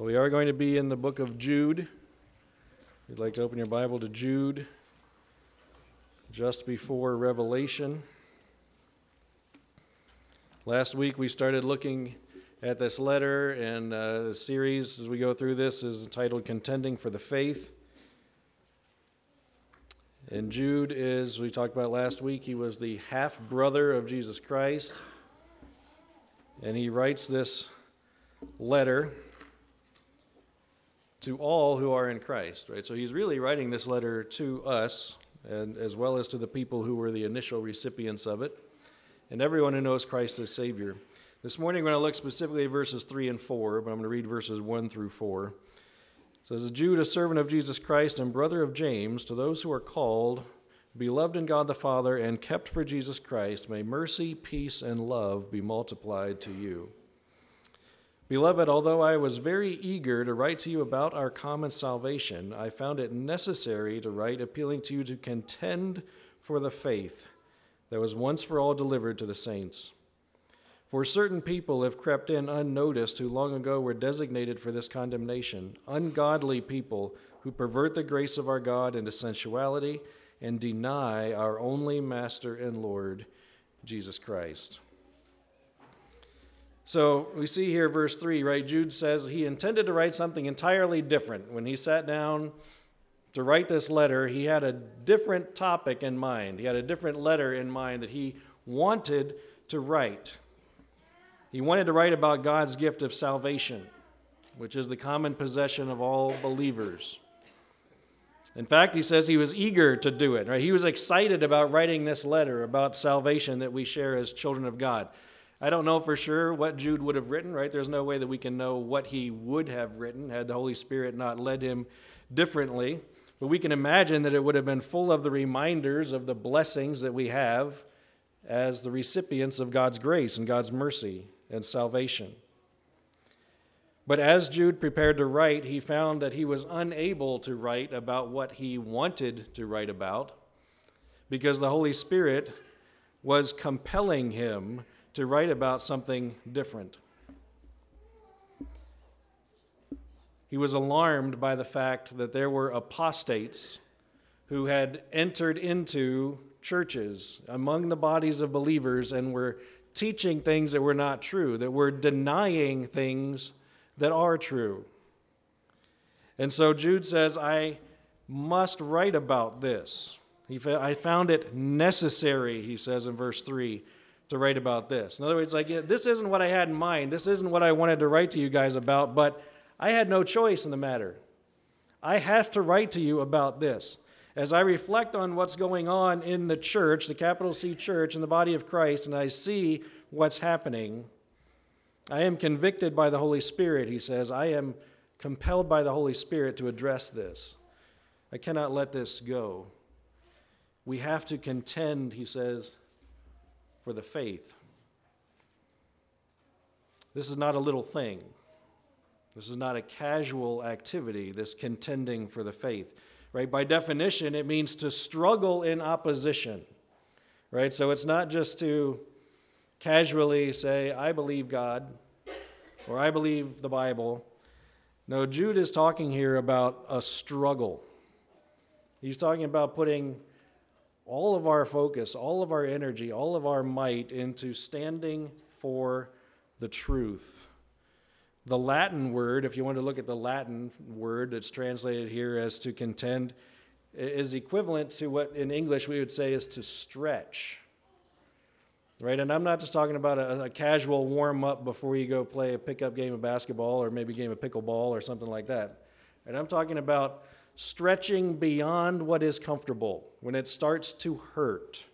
Well, we are going to be in the book of Jude. If you'd like to open your Bible to Jude, just before Revelation. Last week we started looking at this letter, and the series as we go through this is entitled Contending for the Faith. And Jude is, we talked about last week, he was the half-brother of Jesus Christ. And he writes this letter to all who are in Christ, right? So he's really writing this letter to us, and as well as to the people who were the initial recipients of it, and everyone who knows Christ as Savior. This morning we're going to look specifically at verses 3 and 4, but I'm going to read verses 1 through 4. It says, Jude, a servant of Jesus Christ and brother of James, to those who are called, beloved in God the Father, and kept for Jesus Christ, may mercy, peace, and love be multiplied to you. Beloved, although I was very eager to write to you about our common salvation, I found it necessary to write appealing to you to contend for the faith that was once for all delivered to the saints. For certain people have crept in unnoticed who long ago were designated for this condemnation, ungodly people who pervert the grace of our God into sensuality and deny our only Master and Lord, Jesus Christ. So we see here verse 3, right? Jude says he intended to write something entirely different. When he sat down to write this letter, he had a different topic in mind. He had a different letter in mind that he wanted to write. He wanted to write about God's gift of salvation, which is the common possession of all believers. In fact, he says he was eager to do it, right? He was excited about writing this letter about salvation that we share as children of God. I don't know for sure what Jude would have written, right? There's no way that we can know what he would have written had the Holy Spirit not led him differently. But we can imagine that it would have been full of the reminders of the blessings that we have as the recipients of God's grace and God's mercy and salvation. But as Jude prepared to write, he found that he was unable to write about what he wanted to write about because the Holy Spirit was compelling him to write about something different. He was alarmed by the fact that there were apostates who had entered into churches among the bodies of believers and were teaching things that were not true, that were denying things that are true. And so Jude says, I must write about this. I found it necessary, he says in verse 3, to write about this. In other words, this isn't what I had in mind. This isn't what I wanted to write to you guys about, but I had no choice in the matter. I have to write to you about this. As I reflect on what's going on in the church, the capital C church, in the body of Christ, and I see what's happening, I am convicted by the Holy Spirit, he says. I am compelled by the Holy Spirit to address this. I cannot let this go. We have to contend, he says, for the faith. This is not a little thing. This is not a casual activity, this contending for the faith. Right? By definition, it means to struggle in opposition. Right? So it's not just to casually say, I believe God, or I believe the Bible. No, Jude is talking here about a struggle. He's talking about putting all of our focus, all of our energy, all of our might into standing for the truth. The Latin word, if you want to look at the Latin word that's translated here as to contend, is equivalent to what in English we would say is to stretch. Right? And I'm not just talking about a casual warm-up before you go play a pickup game of basketball or maybe a game of pickleball or something like that. And I'm talking about stretching beyond what is comfortable, when it starts to hurt.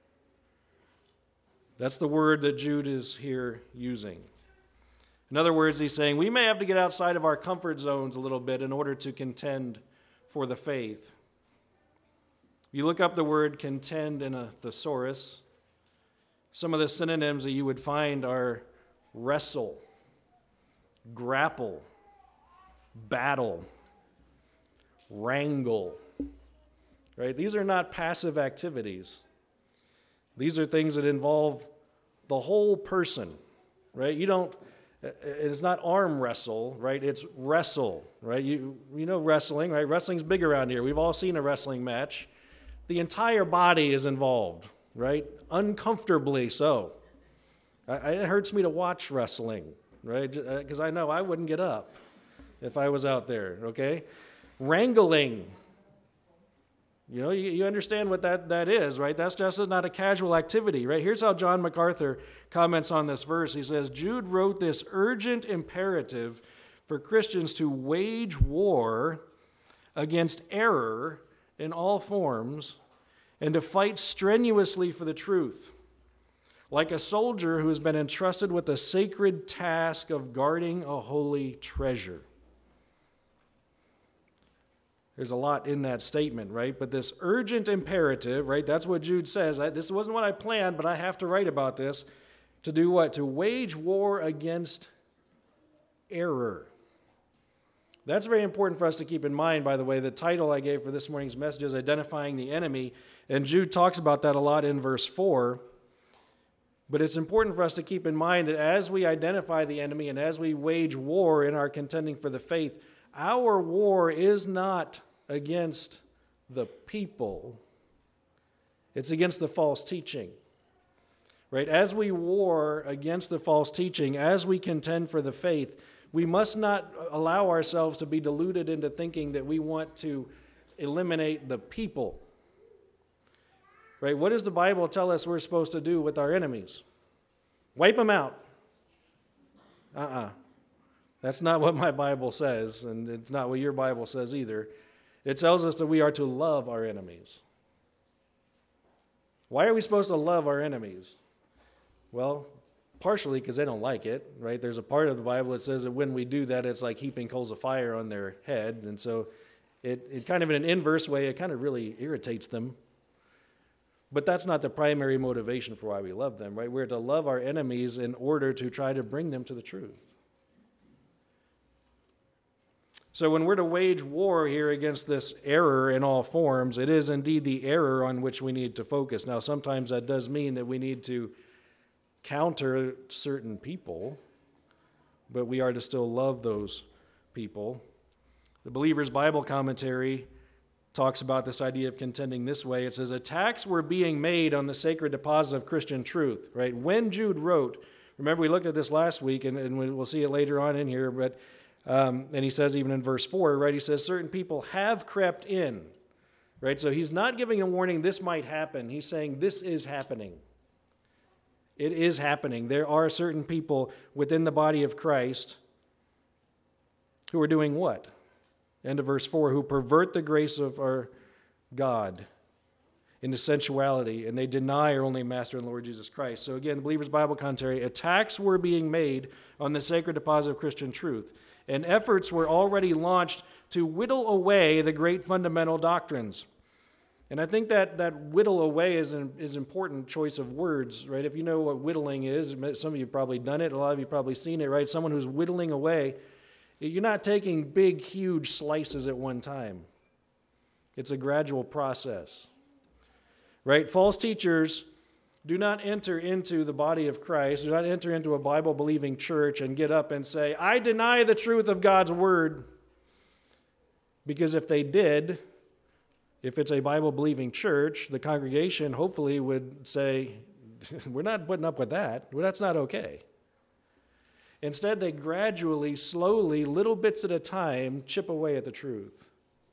That's the word that Jude is here using. In other words, he's saying we may have to get outside of our comfort zones a little bit in order to contend for the faith. You look up the word contend in a thesaurus. Some of the synonyms that you would find are wrestle, grapple, battle, wrangle. Right? These are not passive activities. These are things that involve the whole person. Right? You don't It's not arm wrestle, right? It's wrestle, right? You know wrestling, right? Wrestling's big around here. We've all seen a wrestling match. The entire body is involved, right? Uncomfortably so. It hurts me to watch wrestling, right? Because I know I wouldn't get up if I was out there, okay? Wrangling. You know, you understand what that is, right? That's just not a casual activity, right? Here's how John MacArthur comments on this verse. He says, Jude wrote this urgent imperative for Christians to wage war against error in all forms and to fight strenuously for the truth, like a soldier who has been entrusted with the sacred task of guarding a holy treasure. There's a lot in that statement, right? But this urgent imperative, right? That's what Jude says. This wasn't what I planned, but I have to write about this. To do what? To wage war against error. That's very important for us to keep in mind, by the way. The title I gave for this morning's message is Identifying the Enemy, and Jude talks about that a lot in verse 4. But it's important for us to keep in mind that as we identify the enemy and as we wage war in our contending for the faith, our war is not against the people. It's against the false teaching. Right? As we war against the false teaching, as we contend for the faith, we must not allow ourselves to be deluded into thinking that we want to eliminate the people. Right? What does the Bible tell us we're supposed to do with our enemies? Wipe them out. That's not what my Bible says, and it's not what your Bible says either. It tells us that we are to love our enemies. Why are we supposed to love our enemies? Well, partially because they don't like it, right? There's a part of the Bible that says that when we do that, it's like heaping coals of fire on their head, and so it kind of in an inverse way, it kind of really irritates them. But that's not the primary motivation for why we love them, right? We're to love our enemies in order to try to bring them to the truth. So when we're to wage war here against this error in all forms, it is indeed the error on which we need to focus. Now, sometimes that does mean that we need to counter certain people, but we are to still love those people. The Believer's Bible Commentary talks about this idea of contending this way. It says, attacks were being made on the sacred deposit of Christian truth, right? When Jude wrote, remember we looked at this last week, and we'll see it later on in here, but and he says even in verse 4, right, he says certain people have crept in, right? So he's not giving a warning, this might happen. He's saying this is happening. It is happening. There are certain people within the body of Christ who are doing what? End of verse 4, who pervert the grace of our God into sensuality, and they deny our only Master and Lord Jesus Christ. So again, the Believer's Bible Commentary, attacks were being made on the sacred deposit of Christian truth, and efforts were already launched to whittle away the great fundamental doctrines. And I think that whittle away is an important choice of words, right? If you know what whittling is, some of you have probably done it, a lot of you have probably seen it, right? Someone who's whittling away, you're not taking big, huge slices at one time. It's a gradual process, right? False teachers do not enter into the body of Christ, do not enter into a Bible-believing church and get up and say, I deny the truth of God's word. Because if they did, if it's a Bible-believing church, the congregation hopefully would say, we're not putting up with that. Well, that's not okay. Instead, they gradually, slowly, little bits at a time, chip away at the truth.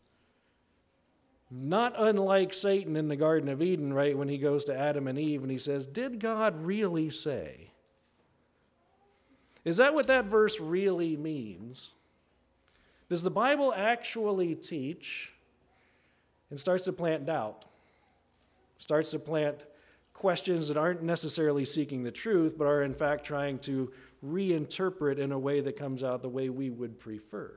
Not unlike Satan in the Garden of Eden, right, when he goes to Adam and Eve and he says, did God really say? Is that what that verse really means? Does the Bible actually teach? And starts to plant doubt. Starts to plant questions that aren't necessarily seeking the truth, but are in fact trying to reinterpret in a way that comes out the way we would prefer.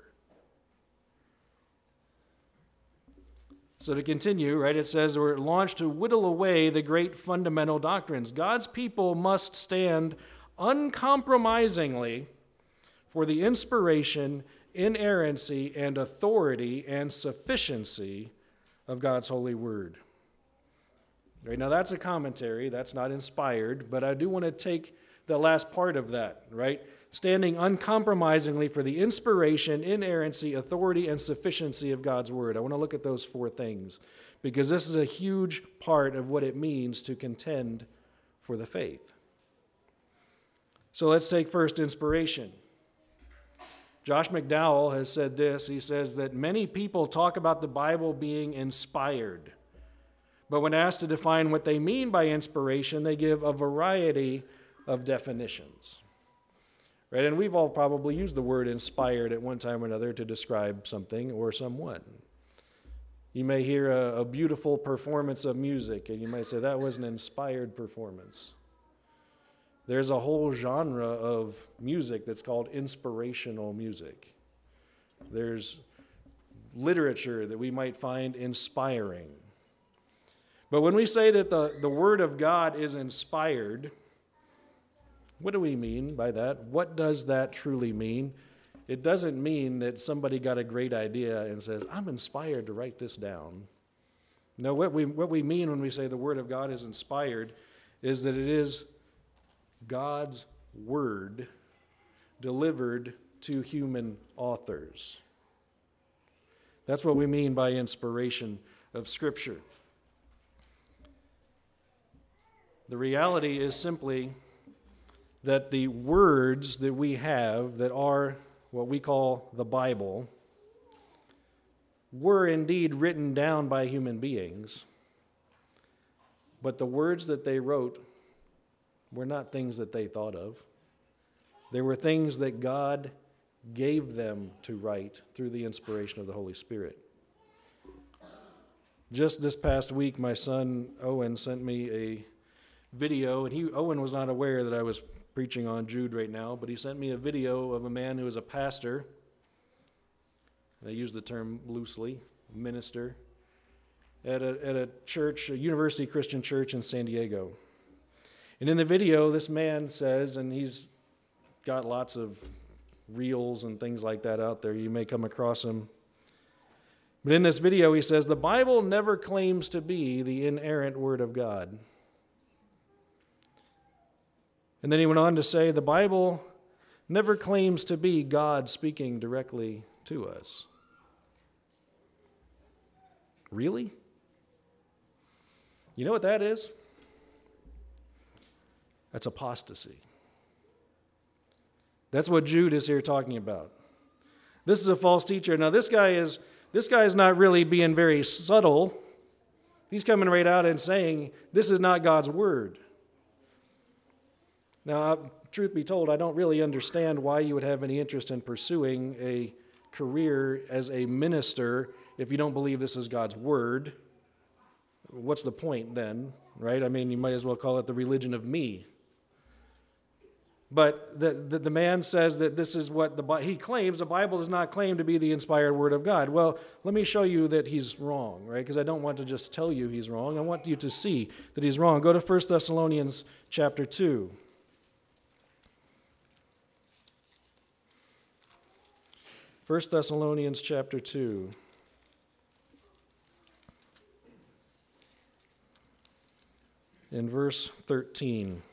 So to continue, right, it says we're launched to whittle away the great fundamental doctrines. God's people must stand uncompromisingly for the inspiration, inerrancy, and authority and sufficiency of God's holy word. Right, now that's a commentary, that's not inspired, but I do want to take the last part of that, right? Standing uncompromisingly for the inspiration, inerrancy, authority, and sufficiency of God's word. I want to look at those four things because this is a huge part of what it means to contend for the faith. So let's take first inspiration. Josh McDowell has said this. He says that many people talk about the Bible being inspired, but when asked to define what they mean by inspiration, they give a variety of definitions. Right? And we've all probably used the word inspired at one time or another to describe something or someone. You may hear a beautiful performance of music, and you might say, that was an inspired performance. There's a whole genre of music that's called inspirational music. There's literature that we might find inspiring. But when we say that the Word of God is inspired, what do we mean by that? What does that truly mean? It doesn't mean that somebody got a great idea and says, I'm inspired to write this down. No, what we mean when we say the Word of God is inspired is that it is God's Word delivered to human authors. That's what we mean by inspiration of Scripture. The reality is simply that the words that we have that are what we call the Bible were indeed written down by human beings, but the words that they wrote were not things that they thought of. They were things that God gave them to write through the inspiration of the Holy Spirit. Just this past week, my son Owen sent me a video, and Owen was not aware that I was preaching on Jude right now, but he sent me a video of a man who is a pastor, and I use the term loosely, minister, at a church, a University Christian church in San Diego. And in the video, this man says, and he's got lots of reels and things like that out there, you may come across him. But in this video, he says, the Bible never claims to be the inerrant Word of God. And then he went on to say, the Bible never claims to be God speaking directly to us. Really? You know what that is? That's apostasy. That's what Jude is here talking about. This is a false teacher. Now this guy is not really being very subtle. He's coming right out and saying, this is not God's word. Now, truth be told, I don't really understand why you would have any interest in pursuing a career as a minister if you don't believe this is God's word. What's the point then, right? I mean, you might as well call it the religion of me. But the man says that this is what he claims. The Bible does not claim to be the inspired Word of God. Well, let me show you that he's wrong, right? Because I don't want to just tell you he's wrong. I want you to see that he's wrong. Go to 1 Thessalonians chapter 2. 1 Thessalonians chapter 2. In verse 13.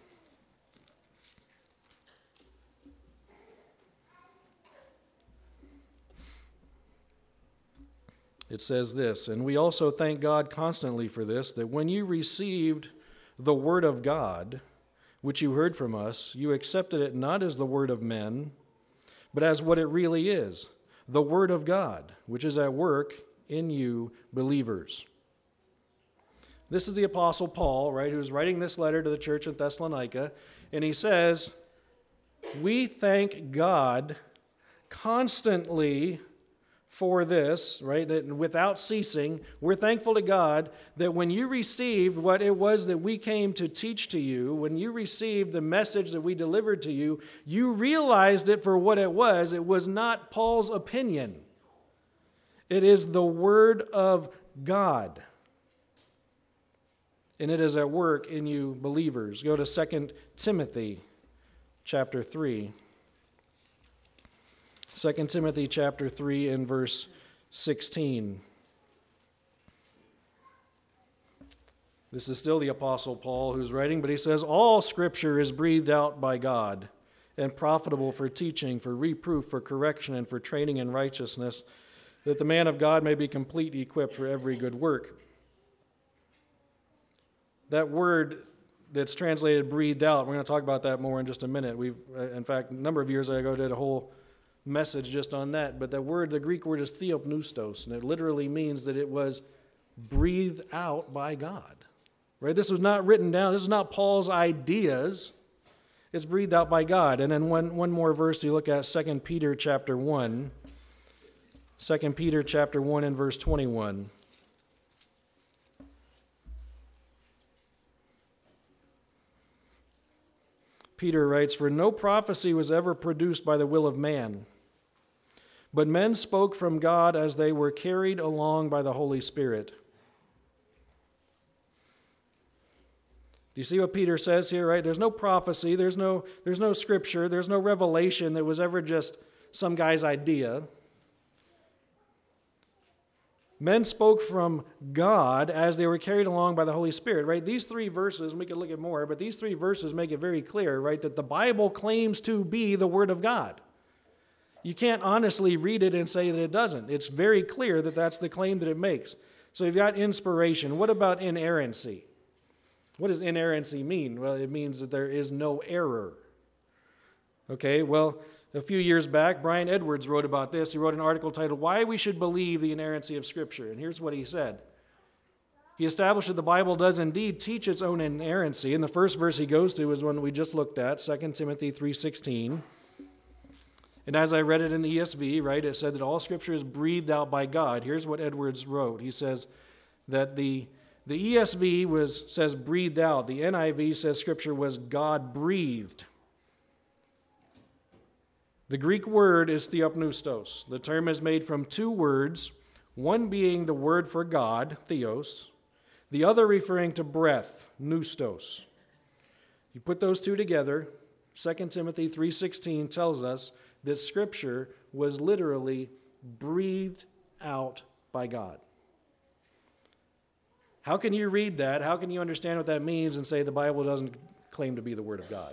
It says this, and we also thank God constantly for this, that when you received the word of God, which you heard from us, you accepted it not as the word of men, but as what it really is, the word of God, which is at work in you believers. This is the Apostle Paul, right, who's writing this letter to the church in Thessalonica, and he says, we thank God constantly for this, right, that without ceasing, we're thankful to God that when you received what it was that we came to teach to you, when you received the message that we delivered to you, you realized it for what it was. It was not Paul's opinion. It is the Word of God. And it is at work in you believers. Go to 2 Timothy chapter 3. 2 Timothy chapter 3 and verse 16. This is still the Apostle Paul who's writing, but he says, all Scripture is breathed out by God and profitable for teaching, for reproof, for correction, and for training in righteousness, that the man of God may be completely equipped for every good work. That word that's translated breathed out, we're going to talk about that more in just a minute. In fact, a number of years ago, did a whole message just on that. But that word, the Greek word is theopneustos, and it literally means that it was breathed out by God. Right? This was not written down. This is not Paul's ideas. It's breathed out by God. And then one more verse you look at, 2 Peter chapter 1. 2 Peter chapter 1 and verse 21. Peter writes, "For no prophecy was ever produced by the will of man, but men spoke from God as they were carried along by the Holy Spirit." Do you see what Peter says here, right? There's no prophecy, there's no scripture, there's no revelation that was ever just some guy's idea. Men spoke from God as they were carried along by the Holy Spirit, right? These three verses, and we could look at more, but these three verses make it very clear, right, that the Bible claims to be the Word of God. You can't honestly read it and say that it doesn't. It's very clear that that's the claim that it makes. So you've got inspiration. What about inerrancy? What does inerrancy mean? Well, it means that there is no error. Okay, well, a few years back, Brian Edwards wrote about this. He wrote an article titled, "Why We Should Believe the Inerrancy of Scripture." And here's what he said. He established that the Bible does indeed teach its own inerrancy. And the first verse he goes to is one we just looked at, 2 Timothy 3:16. And as I read it in the ESV, right, it said that all Scripture is breathed out by God. Here's what Edwards wrote. He says that the ESV says breathed out. The NIV says Scripture was God-breathed. The Greek word is theopneustos. The term is made from two words, one being the word for God, theos, the other referring to breath, pneustos. You put those two together, 2 Timothy 3:16 tells us that Scripture was literally breathed out by God. How can you read that? How can you understand what that means and say the Bible doesn't claim to be the Word of God?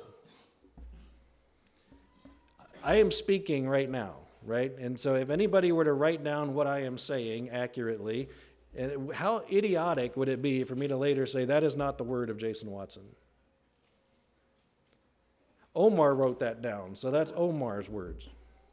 I am speaking right now, right? And so if anybody were to write down what I am saying accurately, how idiotic would it be for me to later say that is not the word of Jason Watson? Omar wrote that down, so that's Omar's words.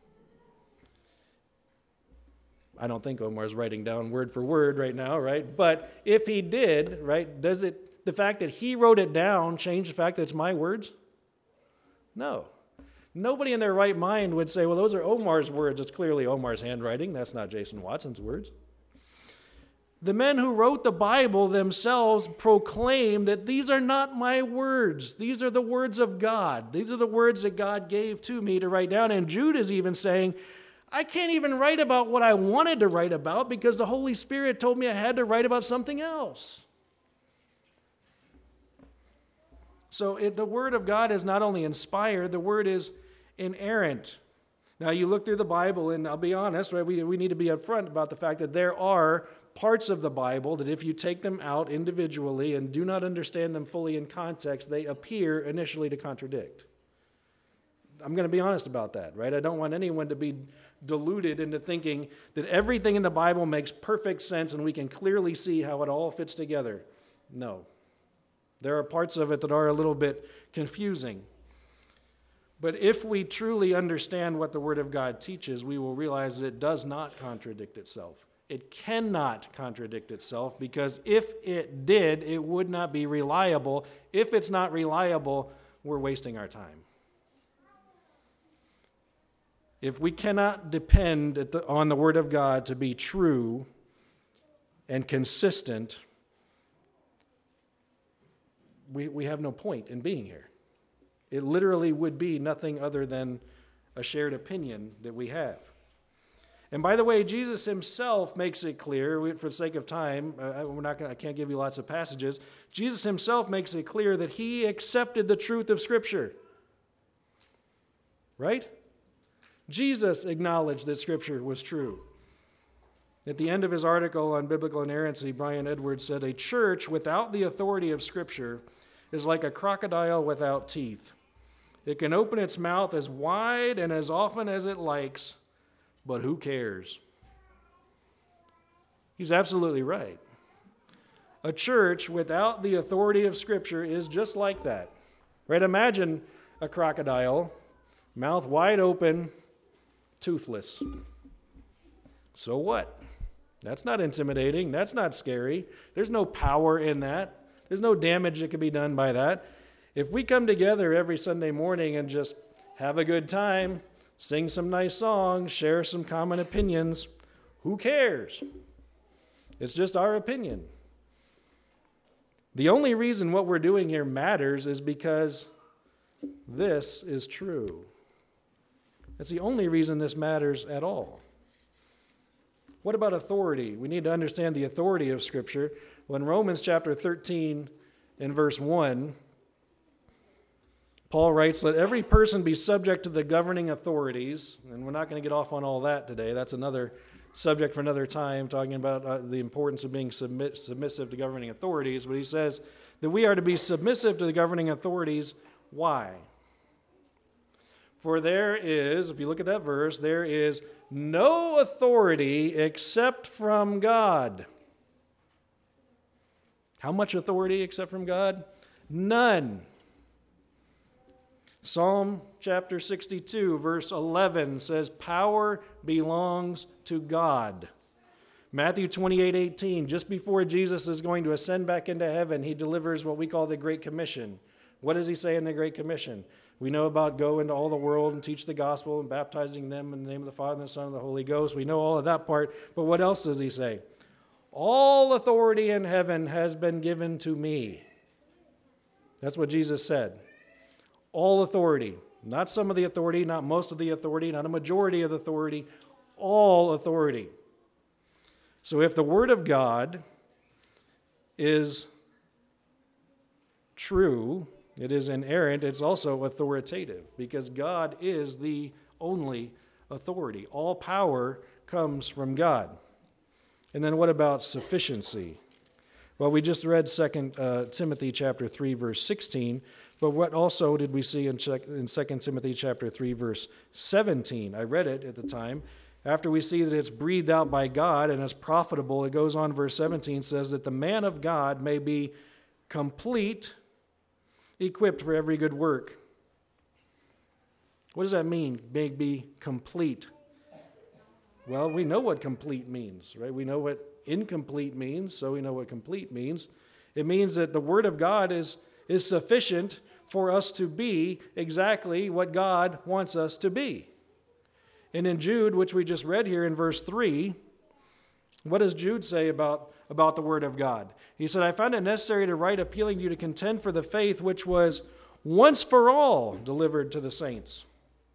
I don't think Omar's writing down word for word right now, right? But if he did, right, does the fact that he wrote it down change the fact that it's my words? No. Nobody in their right mind would say, well, those are Omar's words. It's clearly Omar's handwriting. That's not Jason Watson's words. The men who wrote the Bible themselves proclaim that these are not my words. These are the words of God. These are the words that God gave to me to write down. And Jude is even saying, I can't even write about what I wanted to write about because the Holy Spirit told me I had to write about something else. So the Word of God is not only inspired, the Word is inerrant. Now you look through the Bible, and I'll be honest, right? We need to be upfront about the fact that there are parts of the Bible that if you take them out individually and do not understand them fully in context, they appear initially to contradict. I'm going to be honest about that, right? I don't want anyone to be deluded into thinking that everything in the Bible makes perfect sense and we can clearly see how it all fits together. No. There are parts of it that are a little bit confusing. But if we truly understand what the Word of God teaches, we will realize that it does not contradict itself. It cannot contradict itself because if it did, it would not be reliable. If it's not reliable, we're wasting our time. If we cannot depend on the Word of God to be true and consistent, we have no point in being here. It literally would be nothing other than a shared opinion that we have. And by the way, Jesus himself makes it clear, for the sake of time, I can't give you lots of passages. Jesus himself makes it clear that he accepted the truth of Scripture. Right? Jesus acknowledged that Scripture was true. At the end of his article on biblical inerrancy, Brian Edwards said, "A church without the authority of Scripture is like a crocodile without teeth. It can open its mouth as wide and as often as it likes, but who cares?" He's absolutely right. A church without the authority of Scripture is just like that. Right? Imagine a crocodile, mouth wide open, toothless. So what? That's not intimidating. That's not scary. There's no power in that. There's no damage that can be done by that. If we come together every Sunday morning and just have a good time, sing some nice songs, share some common opinions, who cares? It's just our opinion. The only reason what we're doing here matters is because this is true. That's the only reason this matters at all. What about authority? We need to understand the authority of Scripture. Well, in Romans chapter 13 and verse 1, Paul writes, "Let every person be subject to the governing authorities." And we're not going to get off on all that today. That's another subject for another time, talking about the importance of being submissive to governing authorities. But he says that we are to be submissive to the governing authorities. Why? For there is, if you look at that verse, there is no authority except from God. How much authority except from God? None. Psalm chapter 62, verse 11 says, "Power belongs to God." Matthew 28:18, just before Jesus is going to ascend back into heaven, he delivers what we call the Great Commission. What does he say in the Great Commission? We know about go into all the world and teach the gospel and baptizing them in the name of the Father and the Son and the Holy Ghost. We know all of that part, but what else does he say? All authority in heaven has been given to me. That's what Jesus said. All authority. Not some of the authority, not most of the authority, not a majority of the authority. All authority. So if the Word of God is true, it is inerrant, it's also authoritative, because God is the only authority. All power comes from God. And then what about sufficiency? Well, we just read 2 Timothy chapter 3, verse 16, but what also did we see in 2 Timothy chapter 3, verse 17? I read it at the time. After we see that it's breathed out by God and it's profitable, it goes on, verse 17 says that the man of God may be complete, equipped for every good work. What does that mean, may be complete? Well, we know what complete means, right? We know what incomplete means, so we know what complete means. It means that the Word of God is sufficient for us to be exactly what God wants us to be. And in Jude, which we just read here in verse 3, what does Jude say about the Word of God? He said, "I found it necessary to write appealing to you to contend for the faith which was once for all delivered to the saints."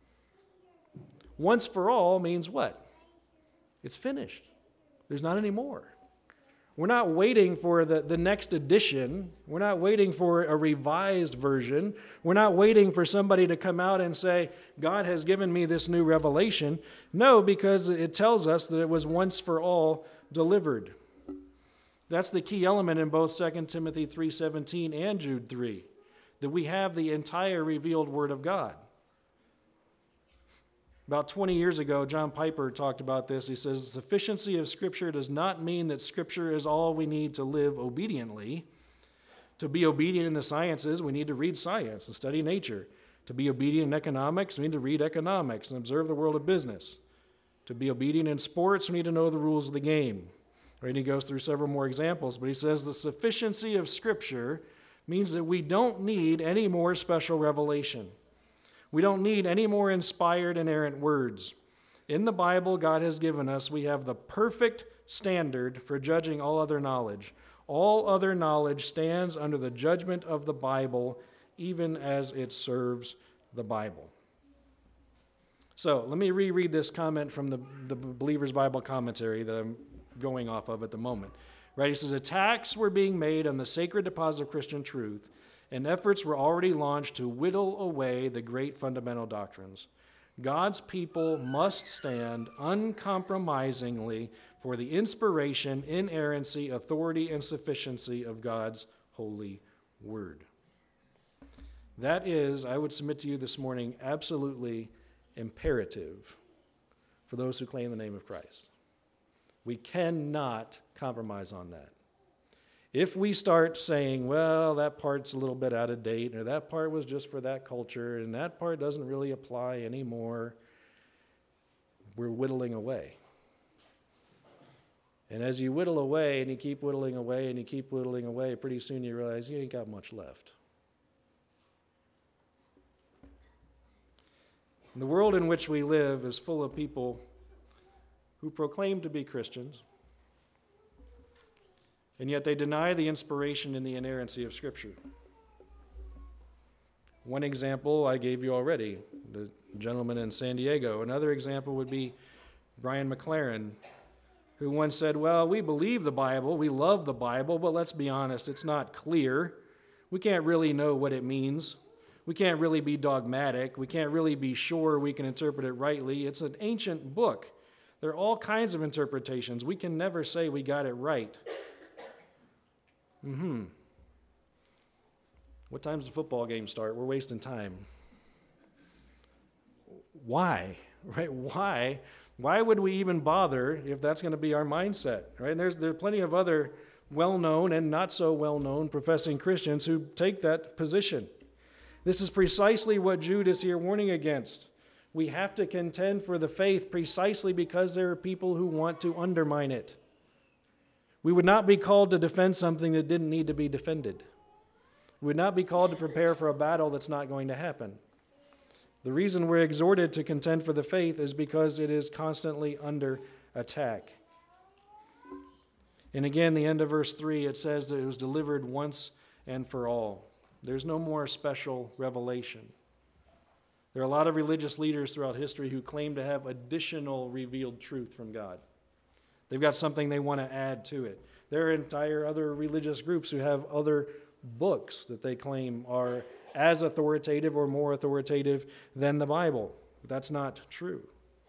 Once for all means what? It's finished. There's not any more. We're not waiting for the next edition. We're not waiting for a revised version. We're not waiting for somebody to come out and say, God has given me this new revelation. No, because it tells us that it was once for all delivered. That's the key element in both 2 Timothy 3:17 and Jude 3, that we have the entire revealed Word of God. About 20 years ago, John Piper talked about this. He says, "The sufficiency of Scripture does not mean that Scripture is all we need to live obediently. To be obedient in the sciences, we need to read science and study nature. To be obedient in economics, we need to read economics and observe the world of business. To be obedient in sports, we need to know the rules of the game." Right, and he goes through several more examples, but he says the sufficiency of Scripture means that we don't need any more special revelation. We don't need any more inspired, inerrant words. In the Bible God has given us, we have the perfect standard for judging all other knowledge. All other knowledge stands under the judgment of the Bible, even as it serves the Bible. So let me reread this comment from the Believer's Bible Commentary that I'm going off of at the moment. Right? He says, "Attacks were being made on the sacred deposit of Christian truth, and efforts were already launched to whittle away the great fundamental doctrines. God's people must stand uncompromisingly for for the inspiration, inerrancy, authority, and sufficiency of God's holy word. That is, I would submit to you this morning, absolutely imperative for those who claim the name of Christ. We cannot compromise on that. If we start saying, well, that part's a little bit out of date, or that part was just for that culture, and that part doesn't really apply anymore, we're whittling away. And as you whittle away, and you keep whittling away, and you keep whittling away, pretty soon you realize you ain't got much left. And the world in which we live is full of people who proclaim to be Christians, and yet they deny the inspiration and the inerrancy of Scripture. One example I gave you already, the gentleman in San Diego. Another example would be Brian McLaren, who once said, well, we believe the Bible, we love the Bible, but let's be honest, it's not clear. We can't really know what it means. We can't really be dogmatic. We can't really be sure we can interpret it rightly. It's an ancient book. There are all kinds of interpretations. We can never say we got it right. What time does the football game start? We're wasting time. Why? Right? Why? Why would we even bother if that's going to be our mindset? Right? And there are plenty of other well-known and not so well-known professing Christians who take that position. This is precisely what Jude is here warning against. We have to contend for the faith precisely because there are people who want to undermine it. We would not be called to defend something that didn't need to be defended. We would not be called to prepare for a battle that's not going to happen. The reason we're exhorted to contend for the faith is because it is constantly under attack. And again, the end of verse 3, it says that it was delivered once and for all. There's no more special revelation. There are a lot of religious leaders throughout history who claim to have additional revealed truth from God. They've got something they want to add to it. There are entire other religious groups who have other books that they claim are as authoritative or more authoritative than the Bible. But that's not true.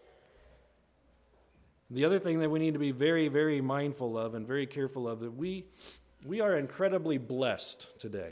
The other thing that we need to be very, very mindful of and very careful of, that we are incredibly blessed today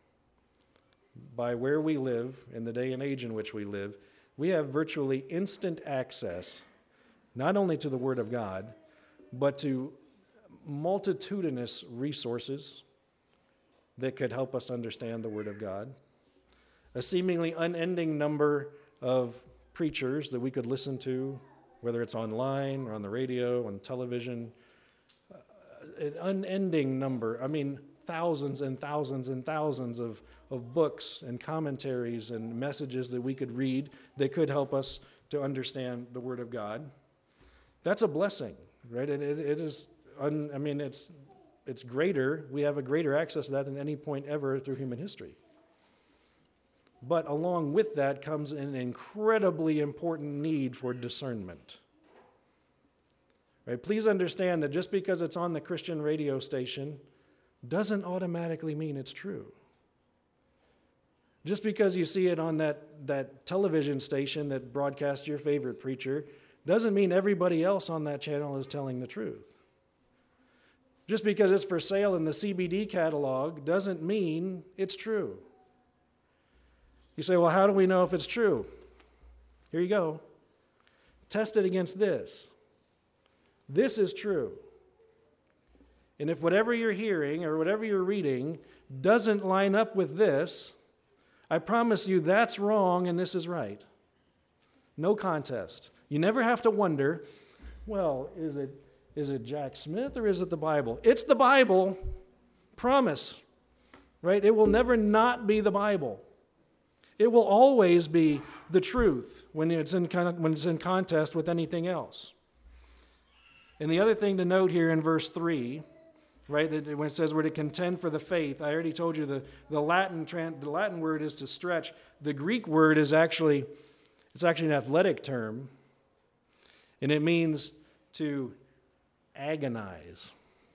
by where we live in the day and age in which we live. We have virtually instant access not only to the Word of God, but to multitudinous resources that could help us understand the Word of God. A seemingly unending number of preachers that we could listen to, whether it's online or on the radio, on television. An unending number, thousands and thousands and thousands of books and commentaries and messages that we could read that could help us to understand the Word of God. That's a blessing, right? It is, it's greater. We have a greater access to that than any point ever through human history. But along with that comes an incredibly important need for discernment. Right? Please understand that just because it's on the Christian radio station doesn't automatically mean it's true. Just because you see it on that television station that broadcasts your favorite preacher doesn't mean everybody else on that channel is telling the truth. Just because it's for sale in the CBD catalog doesn't mean it's true. You say, well, how do we know if it's true? Here you go. Test it against this. This is true. And if whatever you're hearing or whatever you're reading doesn't line up with this, I promise you that's wrong and this is right. No contest. You never have to wonder, well, is it Jack Smith or is it the Bible? It's the Bible. Promise. Right? It will never not be the Bible. It will always be the truth when it's in contest with anything else. And the other thing to note here in verse 3, right, that when it says we're to contend for the faith, I already told you the Latin word is to stretch. The Greek word is actually an athletic term, and it means to agonize.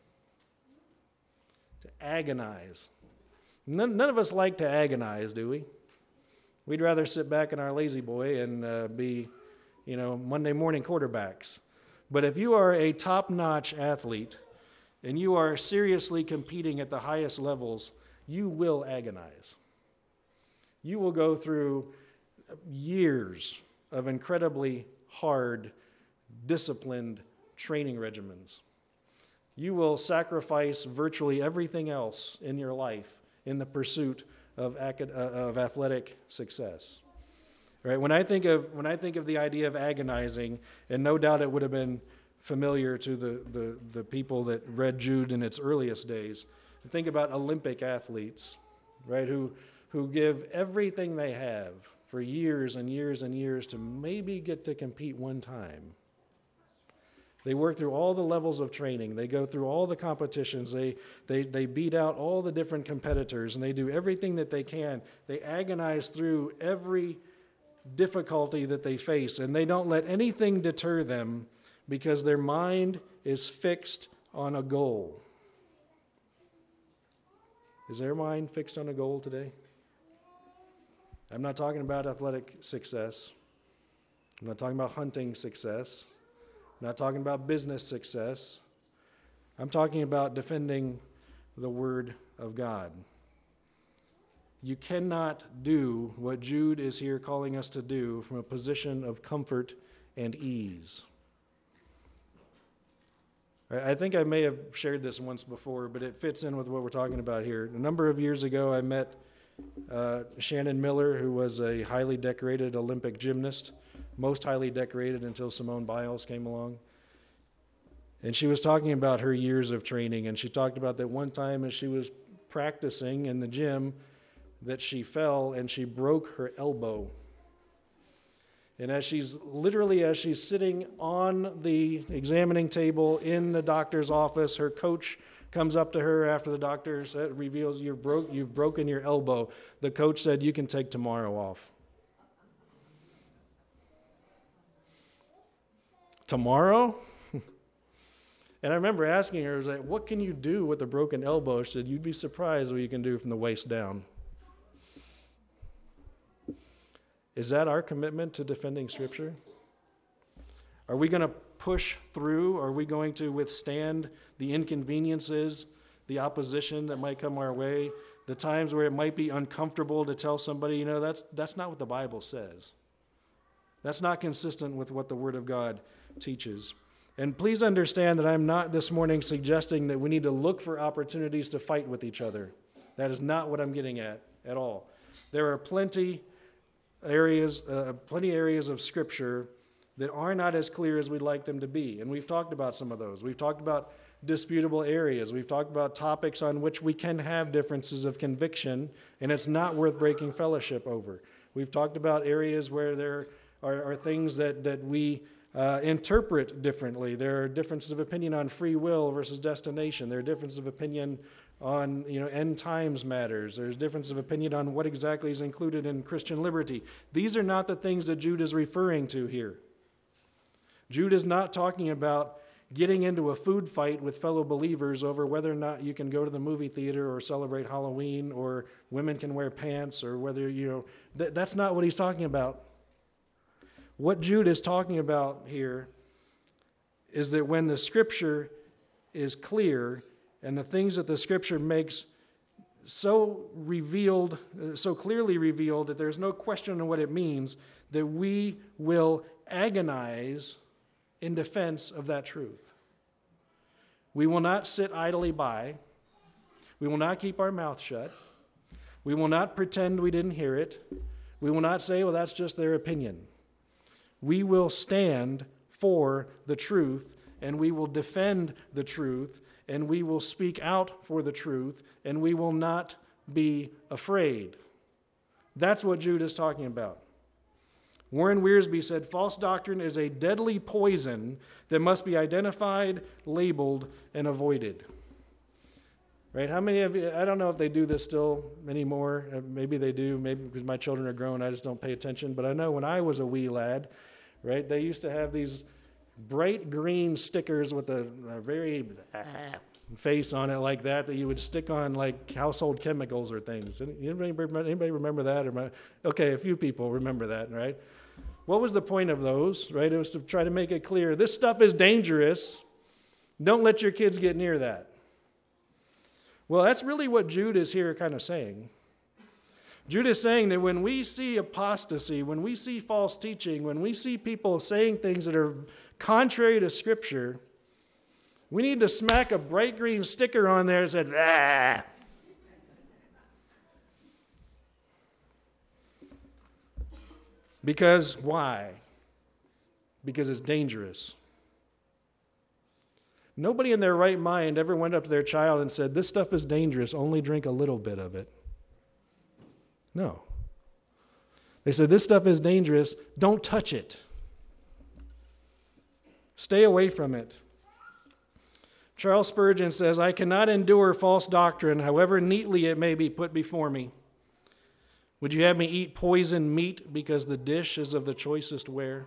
To agonize. None of us like to agonize, do we? We'd rather sit back in our lazy boy and be, Monday morning quarterbacks. But if you are a top-notch athlete and you are seriously competing at the highest levels, you will agonize. You will go through years of incredibly hard, disciplined training regimens. You will sacrifice virtually everything else in your life in the pursuit of athletic success. Right? When I think of the idea of agonizing, and no doubt it would have been familiar to the people that read Jude in its earliest days, think about Olympic athletes, right, who give everything they have for years and years and years to maybe get to compete one time. They work through all the levels of training. They go through all the competitions. They beat out all the different competitors, and they do everything that they can. They agonize through every difficulty that they face, and they don't let anything deter them because their mind is fixed on a goal. Is their mind fixed on a goal today? I'm not talking about athletic success. I'm not talking about hunting success. I'm not talking about business success. I'm talking about defending the Word of God. You cannot do what Jude is here calling us to do from a position of comfort and ease. I think I may have shared this once before, but it fits in with what we're talking about here. A number of years ago, I met Shannon Miller, who was a highly decorated Olympic gymnast, most highly decorated until Simone Biles came along. And she was talking about her years of training, and she talked about that one time as she was practicing in the gym that she fell and she broke her elbow. And as she's sitting on the examining table in the doctor's office, her coach comes up to her after the doctor reveals you've broken your elbow. The coach said, "You can take tomorrow off." Tomorrow? And I remember asking her, I was like, "What can you do with a broken elbow?" She said, "You'd be surprised what you can do from the waist down." Is that our commitment to defending Scripture? Are we going to push through? Are we going to withstand the inconveniences, the opposition that might come our way, the times where it might be uncomfortable to tell somebody, that's not what the Bible says. That's not consistent with what the Word of God teaches. And please understand that I'm not this morning suggesting that we need to look for opportunities to fight with each other. That is not what I'm getting at all. There are plenty areas of Scripture that are not as clear as we'd like them to be. And we've talked about some of those. We've talked about disputable areas. We've talked about topics on which we can have differences of conviction, and it's not worth breaking fellowship over. We've talked about areas where there are things that we interpret differently. There are differences of opinion on free will versus destination. There are differences of opinion on end times matters. There's difference of opinion on what exactly is included in Christian liberty. These are not the things that Jude is referring to here. Jude is not talking about getting into a food fight with fellow believers over whether or not you can go to the movie theater or celebrate Halloween or women can wear pants or whether, that's not what he's talking about. What Jude is talking about here is that when the Scripture is clear and the things that the Scripture makes so clearly revealed that there's no question on what it means, that we will agonize in defense of that truth. We will not sit idly by. We will not keep our mouth shut. We will not pretend we didn't hear it. We will not say, well, that's just their opinion. We will stand for the truth, and we will defend the truth, and we will speak out for the truth, and we will not be afraid. That's what Jude is talking about. Warren Wiersbe said, false doctrine is a deadly poison that must be identified, labeled, and avoided. Right? How many of you, I don't know if they do this still anymore. Maybe they do, maybe because my children are grown, I just don't pay attention. But I know when I was a wee lad, right, they used to have these bright green stickers with a very face on it like that you would stick on like household chemicals or things. Anybody remember that? Okay, a few people remember that, right? What was the point of those, right? It was to try to make it clear, this stuff is dangerous. Don't let your kids get near that. Well, that's really what Jude is here kind of saying. Jude is saying that when we see apostasy, when we see false teaching, when we see people saying things that are contrary to Scripture, we need to smack a bright green sticker on there that says, ah. Because why? Because it's dangerous. Nobody in their right mind ever went up to their child and said, this stuff is dangerous, only drink a little bit of it. No. They said, this stuff is dangerous, don't touch it. Stay away from it. Charles Spurgeon says, I cannot endure false doctrine, however neatly it may be put before me. Would you have me eat poisoned meat because the dish is of the choicest ware?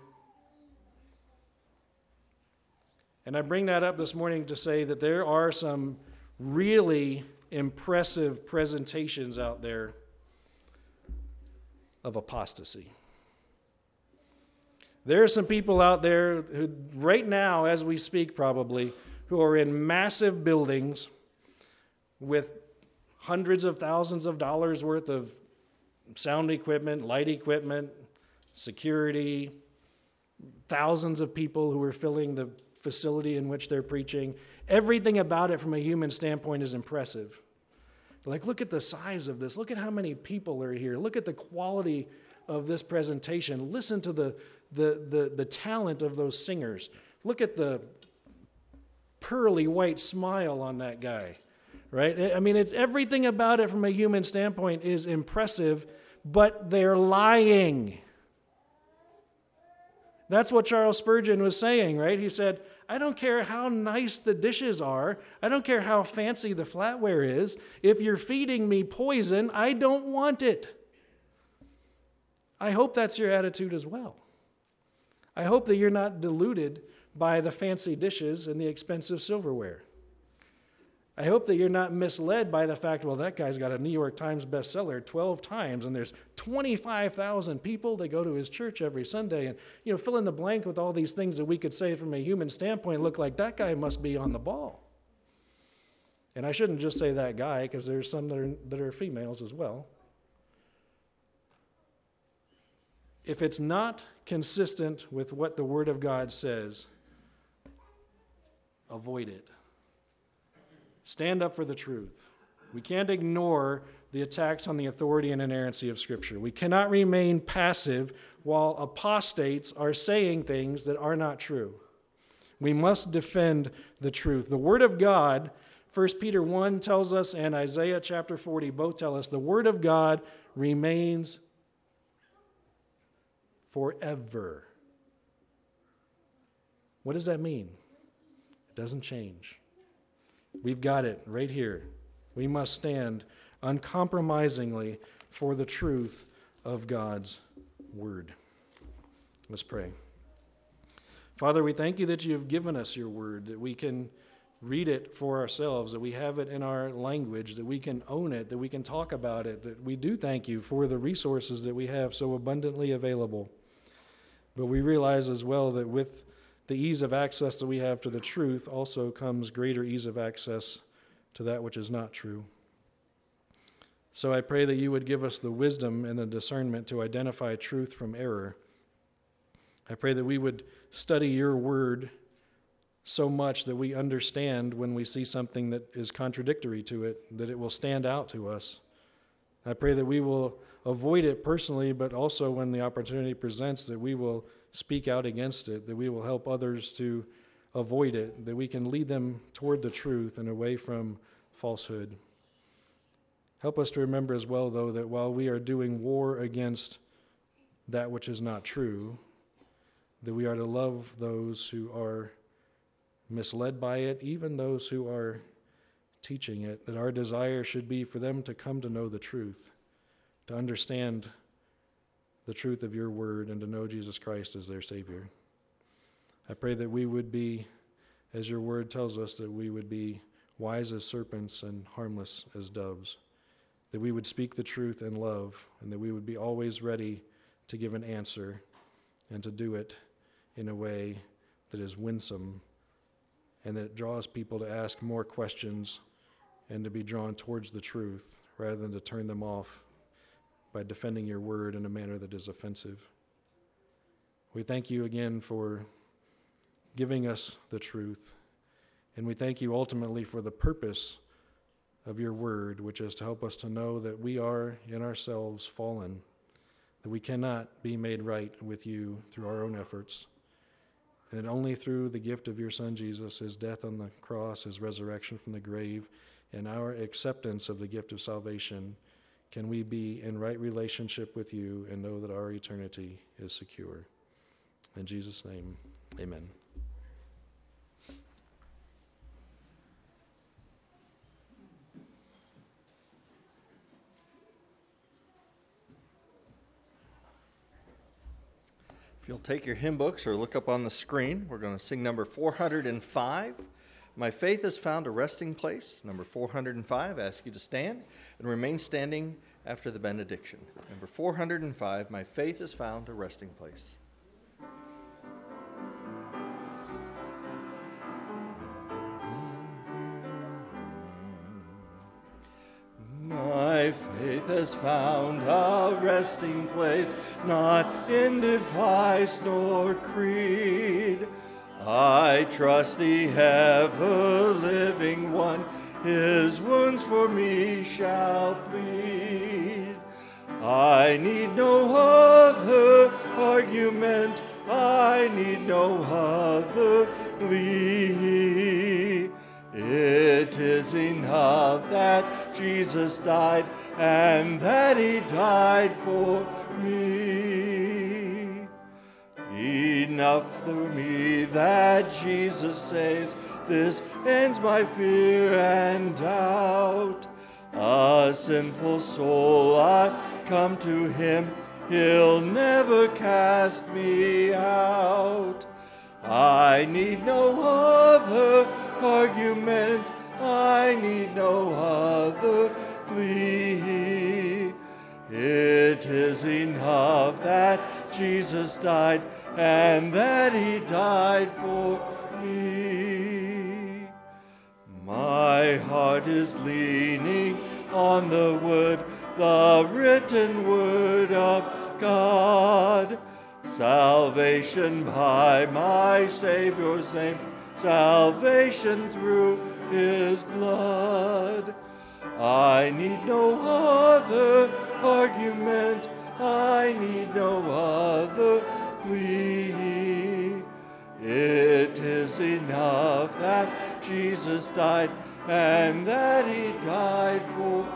And I bring that up this morning to say that there are some really impressive presentations out there of apostasy. There are some people out there who, right now, as we speak probably, who are in massive buildings with hundreds of thousands of dollars worth of sound equipment, light equipment, security, thousands of people who are filling the facility in which they're preaching. Everything about it from a human standpoint is impressive. Like, look at the size of this. Look at how many people are here. Look at the quality of this presentation. Listen to the talent of those singers. Look at the pearly white smile on that guy, right? I mean, it's everything about it from a human standpoint is impressive, but they're lying. That's what Charles Spurgeon was saying, right? He said, I don't care how nice the dishes are. I don't care how fancy the flatware is. If you're feeding me poison, I don't want it. I hope that's your attitude as well. I hope that you're not deluded by the fancy dishes and the expensive silverware. I hope that you're not misled by the fact, well, that guy's got a New York Times bestseller 12 times, and there's 25,000 people that go to his church every Sunday. And, fill in the blank with all these things that we could say from a human standpoint look like that guy must be on the ball. And I shouldn't just say that guy, because there's some that are females as well. If it's not consistent with what the Word of God says, avoid it. Stand up for the truth. We can't ignore the attacks on the authority and inerrancy of Scripture. We cannot remain passive while apostates are saying things that are not true. We must defend the truth. The Word of God, 1 Peter 1 tells us, and Isaiah chapter 40 both tell us, the Word of God remains forever. What does that mean? It doesn't change. We've got it right here. We must stand uncompromisingly for the truth of God's Word. Let's pray. Father, we thank you that you have given us your Word, that we can read it for ourselves, that we have it in our language, that we can own it, that we can talk about it, that we do thank you for the resources that we have so abundantly available. But we realize as well that with the ease of access that we have to the truth also comes greater ease of access to that which is not true. So I pray that you would give us the wisdom and the discernment to identify truth from error. I pray that we would study your word so much that we understand when we see something that is contradictory to it, that it will stand out to us. I pray that we will avoid it personally, but also when the opportunity presents, that we will speak out against it, that we will help others to avoid it, that we can lead them toward the truth and away from falsehood. Help us to remember as well, though, that while we are doing war against that which is not true, that we are to love those who are misled by it, even those who are teaching it, that our desire should be for them to come to know the truth, to understand the truth of your word, and to know Jesus Christ as their Savior. I pray that we would be, as your word tells us, that we would be wise as serpents and harmless as doves, that we would speak the truth in love, and that we would be always ready to give an answer and to do it in a way that is winsome and that draws people to ask more questions and to be drawn towards the truth rather than to turn them off by defending your word in a manner that is offensive. We thank you again for giving us the truth, and we thank you ultimately for the purpose of your word, which is to help us to know that we are in ourselves fallen, that we cannot be made right with you through our own efforts, and that only through the gift of your Son Jesus, his death on the cross, his resurrection from the grave, and our acceptance of the gift of salvation, can we be in right relationship with you and know that our eternity is secure. In Jesus' name, amen. If you'll take your hymn books or look up on the screen, we're going to sing number 405. My Faith Has Found a Resting Place. Number 405, I ask you to stand and remain standing after the benediction. Number 405, My Faith Has Found a Resting Place. My faith has found a resting place, not in device nor creed. I trust the ever-living one, his wounds for me shall plead. I need no other argument, I need no other plea. It is enough that Jesus died and that he died for me. Enough for me that Jesus saves, this ends my fear and doubt. A sinful soul, I come to him, he'll never cast me out. I need no other argument, I need no other plea. It is enough that Jesus died and that he died for me. My heart is leaning on the word, the written word of God. Salvation by my Savior's name, salvation through his blood. I need no other argument, I need no other plea. It is enough that Jesus died and that he died for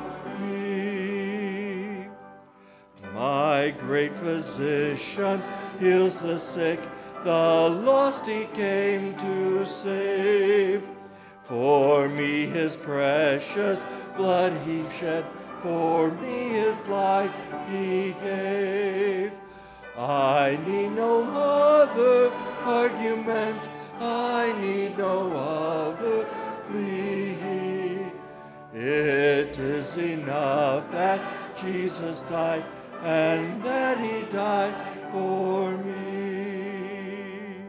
me. My great physician heals the sick, the lost he came to save. For me his precious blood he shed, for me his life he gave. I need no other argument, I need no other plea. It is enough that Jesus died and that he died for me.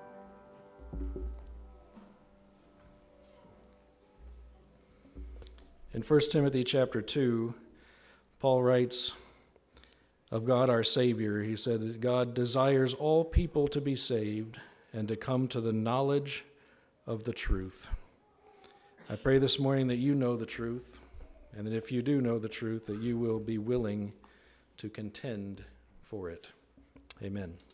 In 1 Timothy chapter 2, Paul writes of God our Savior. He said that God desires all people to be saved and to come to the knowledge of the truth. I pray this morning that you know the truth, and that if you do know the truth, that you will be willing to contend for it. Amen.